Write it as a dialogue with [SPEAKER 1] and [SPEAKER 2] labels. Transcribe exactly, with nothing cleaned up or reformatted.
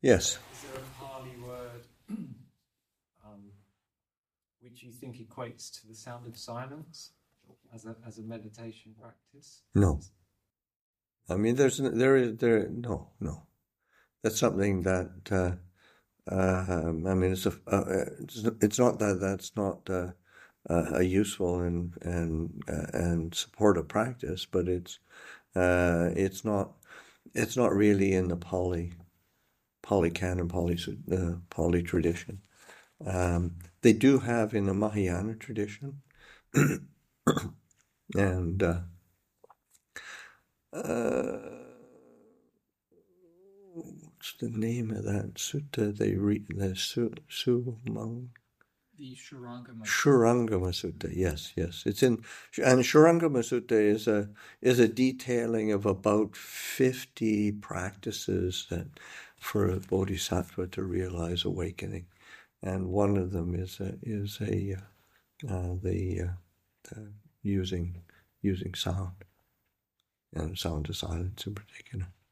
[SPEAKER 1] Yes.
[SPEAKER 2] Is there a Pali word um, which you think equates to the sound of silence as a as a meditation practice?
[SPEAKER 1] No. I mean, there's there is there no no. That's something that uh, uh, I mean, it's a uh, it's, it's not that that's not uh, uh, a useful and and uh, and supportive practice, but it's uh, it's not it's not really in the Pali Pali canon, Pali uh, Pali tradition. Um, they do have in the Mahayana tradition, and uh, uh, what's the name of that sutta they read? The su, su Mang.
[SPEAKER 3] The Shurangama Sutta.
[SPEAKER 1] Shurangama Sutta, yes, yes. It's in, and Shurangama Sutta is a is a detailing of about fifty practices that for a bodhisattva to realize awakening, and one of them is a, is a uh, the, uh, the using using sound, and sound to silence in particular.